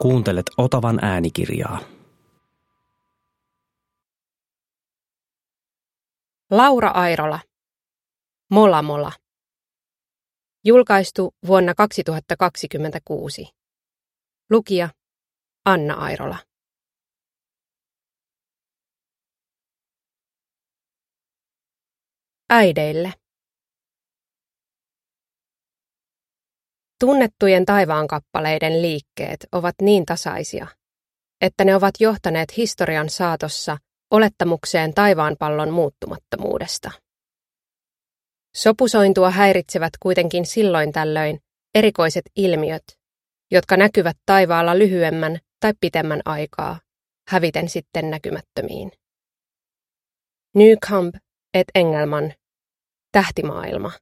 Kuuntelet Otavan äänikirjaa. Laura Airola. Mola Mola. Julkaistu vuonna 2026. Lukija Anna Airola. Äideille. Tunnettujen taivaankappaleiden liikkeet ovat niin tasaisia, että ne ovat johtaneet historian saatossa olettamukseen taivaanpallon muuttumattomuudesta. Sopusointua häiritsevät kuitenkin silloin tällöin erikoiset ilmiöt, jotka näkyvät taivaalla lyhyemmän tai pitemmän aikaa, häviten sitten näkymättömiin. Newcomb et Engelmann, Tähtimaailma,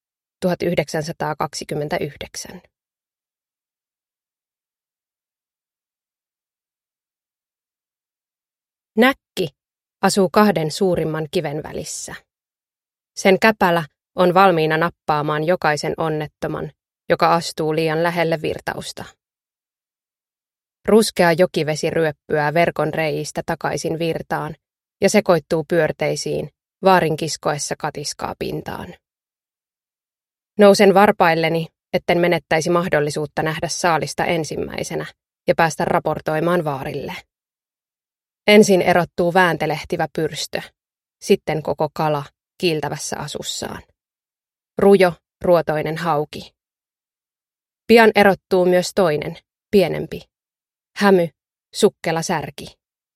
1929. Näkki asuu kahden suurimman kiven välissä. Sen käpälä on valmiina nappaamaan jokaisen onnettoman, joka astuu liian lähelle virtausta. Ruskea jokivesi ryöppyää verkon reiistä takaisin virtaan ja sekoittuu pyörteisiin vaarin kiskoessa katiskaa pintaan. Nousen varpailleni, etten menettäisi mahdollisuutta nähdä saalista ensimmäisenä ja päästä raportoimaan vaarille. Ensin erottuu vääntelehtivä pyrstö, sitten koko kala kiiltävässä asussaan. Rujo, ruotoinen hauki. Pian erottuu myös toinen, pienempi. Hämy, sukkela särki.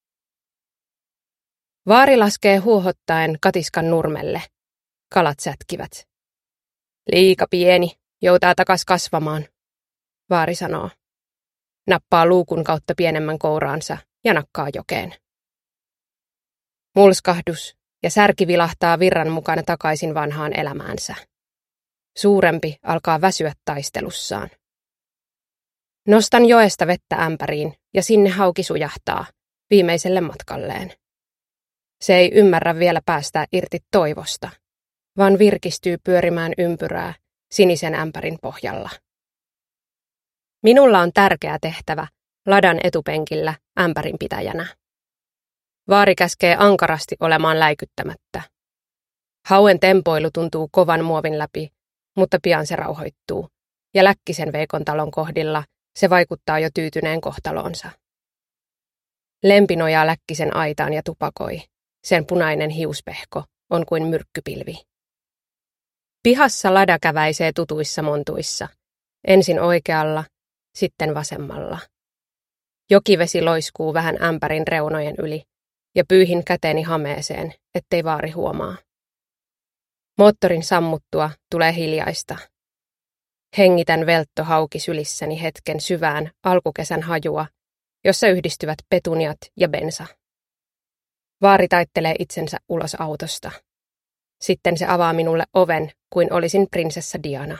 Vaari laskee huohottaen katiskan nurmelle. Kalat sätkivät. Liika pieni, joutaa takas kasvamaan, vaari sanoo. Nappaa luukun kautta pienemmän kouraansa ja nakkaa jokeen. Mulskahdus ja särki vilahtaa virran mukana takaisin vanhaan elämäänsä. Suurempi alkaa väsyä taistelussaan. Nostan joesta vettä ämpäriin ja sinne hauki sujahtaa viimeiselle matkalleen. Se ei ymmärrä vielä päästää irti toivosta, vaan virkistyy pyörimään ympyrää sinisen ämpärin pohjalla. Minulla on tärkeä tehtävä ladan etupenkillä ämpärin pitäjänä. Vaari käskee ankarasti olemaan läikyttämättä. Hauen tempoilu tuntuu kovan muovin läpi, mutta pian se rauhoittuu, ja Läkkisen Veikon talon kohdilla se vaikuttaa jo tyytyneen kohtaloonsa. Lempi nojaa Läkkisen aitaan ja tupakoi. Sen punainen hiuspehko on kuin myrkkypilvi. Pihassa lada käväisee tutuissa montuissa, ensin oikealla, sitten vasemmalla. Jokivesi loiskuu vähän ämpärin reunojen yli, ja pyyhin käteeni hameeseen, ettei vaari huomaa. Moottorin sammuttua tulee hiljaista. Hengitän veltto hauki sylissäni hetken syvään alkukesän hajua, jossa yhdistyvät petuniat ja bensa. Vaari taittelee itsensä ulos autosta. Sitten se avaa minulle oven, kuin olisin prinsessa Diana.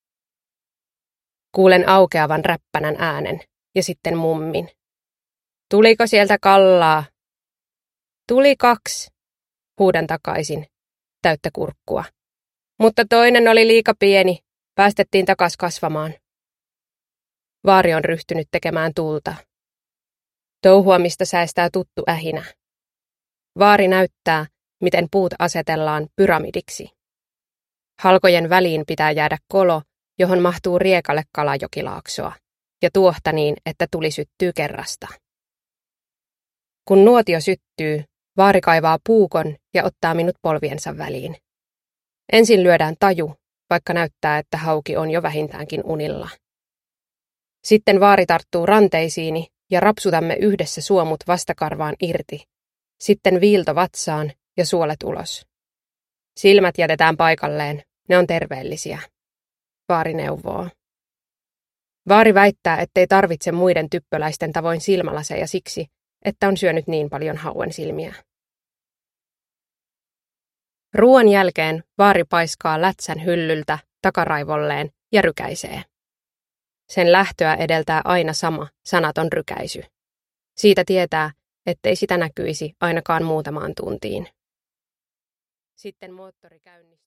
Kuulen aukeavan räppänän äänen ja sitten mummin. Tuliko sieltä kallaa? Tuli 2, huudan takaisin, täyttä kurkkua. Mutta toinen oli liika pieni, päästettiin takas kasvamaan. Vaari on ryhtynyt tekemään tulta. Touhuamista säestää tuttu ähinä. Vaari näyttää, miten puut asetellaan pyramidiksi. Halkojen väliin pitää jäädä kolo, johon mahtuu riekalle kalajokilaaksoa, ja tuohta niin, että tuli syttyy kerrasta. Kun nuotio syttyy, vaari kaivaa puukon ja ottaa minut polviensa väliin. Ensin lyödään taju, vaikka näyttää, että hauki on jo vähintäänkin unilla. Sitten vaari tarttuu ranteisiini ja rapsutamme yhdessä suomut vastakarvaan irti, sitten viilto vatsaan ja suolet ulos. Silmät jätetään paikalleen, ne on terveellisiä. Vaari neuvoo. Vaari väittää, ettei tarvitse muiden typpöläisten tavoin silmälaseja siksi, että on syönyt niin paljon hauen silmiä. Ruoan jälkeen vaari paiskaa lätsän hyllyltä takaraivolleen ja rykäisee. Sen lähtöä edeltää aina sama sanaton rykäisy. Siitä tietää, ettei sitä näkyisi ainakaan muutamaan tuntiin. Sitten moottori käynnistyy.